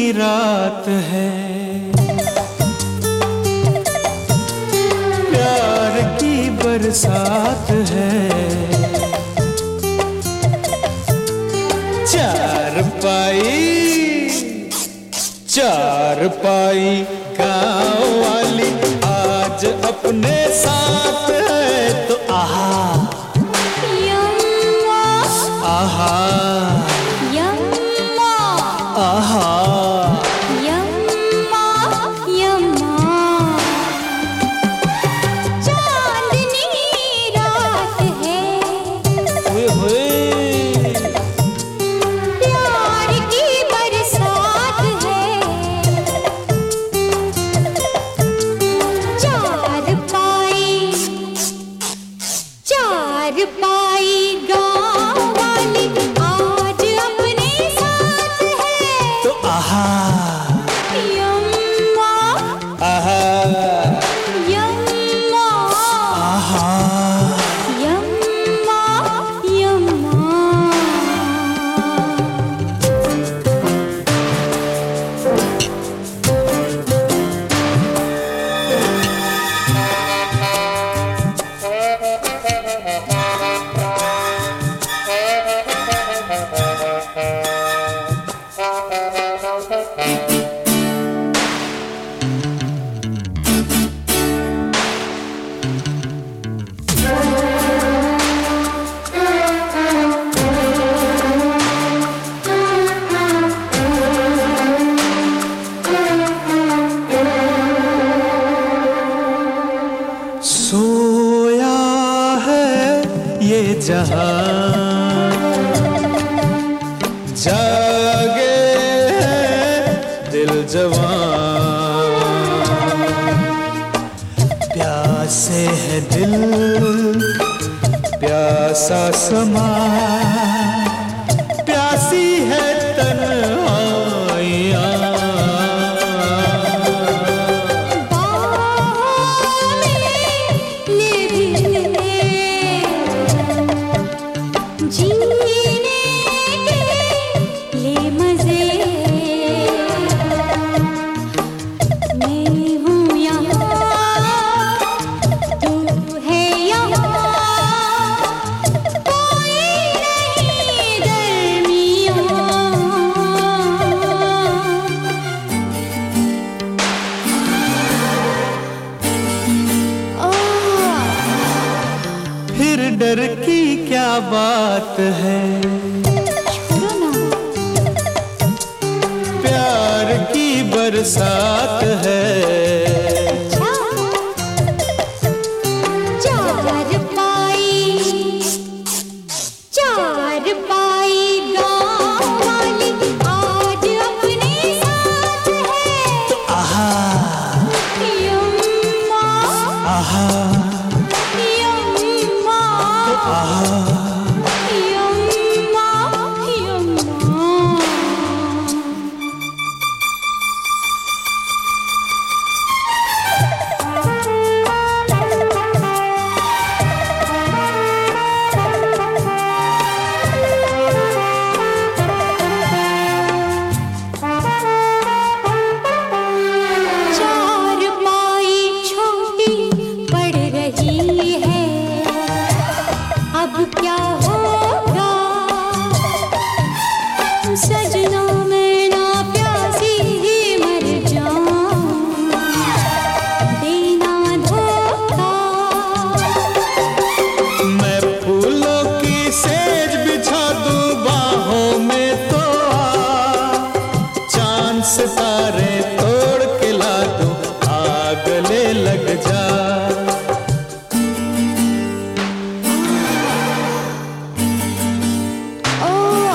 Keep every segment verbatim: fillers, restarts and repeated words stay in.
रात है, प्यार की बरसात है। चार पाई चार पाई गाँव वाली आज अपने साथ है, तो आहा आहा आहा यम्मा यम्मा। चांदनी रात है, ओए होए प्यार की बरसात है। चार पाई चार पाई गाँव वाली आज अपने साथ है, तो आहा यम्मा आहा यम्मा आहा। यम्मा यम्मा। सोया है ये जहां, जागे है दिल जवां, प्यासे है दिल प्यासा समा, प्यासी है तन्हाइयां। फिर डर की क्या बात है, प्यार की बरसात है। चार पाई चार पाई गाँव वाली आज अपने साथ है, तो आहा यम्मा आहा यम्मा आहा। यम्मा यम्मा। चार पाई छोटी पड़ रही है, अब क्या होगा सजना, मैं ना प्यासी ही मर जाऊं, देना धोखा। मैं फूलों की सेज बिछा दूं बाहों में, तो आ चांद सितारे तोड़ के ला दूं, आ गले लग जा। ओ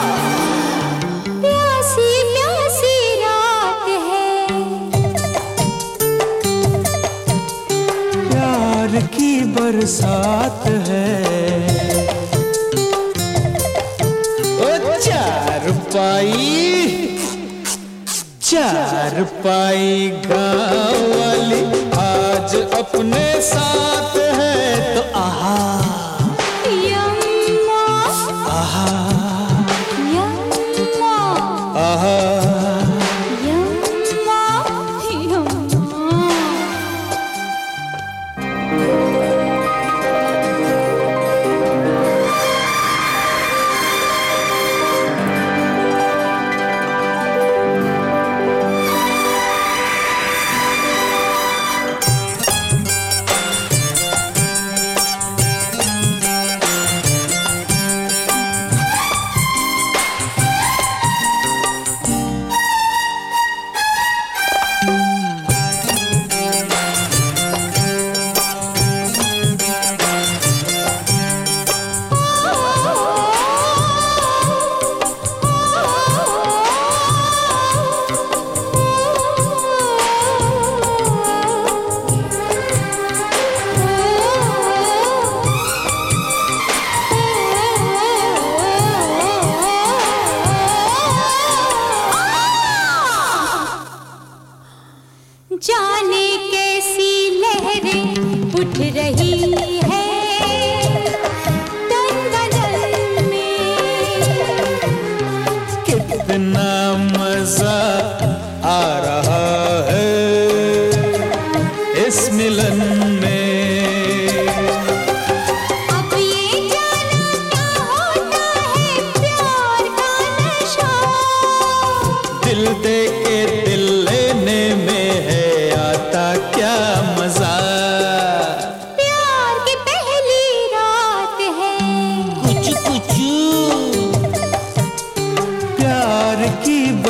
प्यासी प्यासी रात है, प्यार की बरसात है। ओ चार पाई चार पाई गाँव वाली आज अपने साथ है, तो आहा यम्मा आहा यम्मा आहा यम्मा।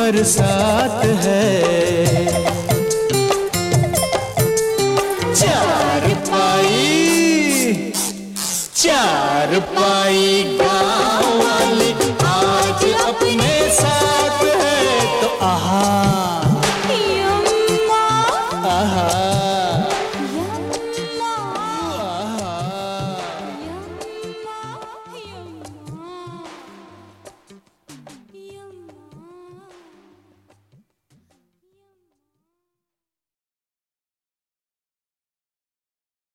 बरसात है। चार पाई चार पाई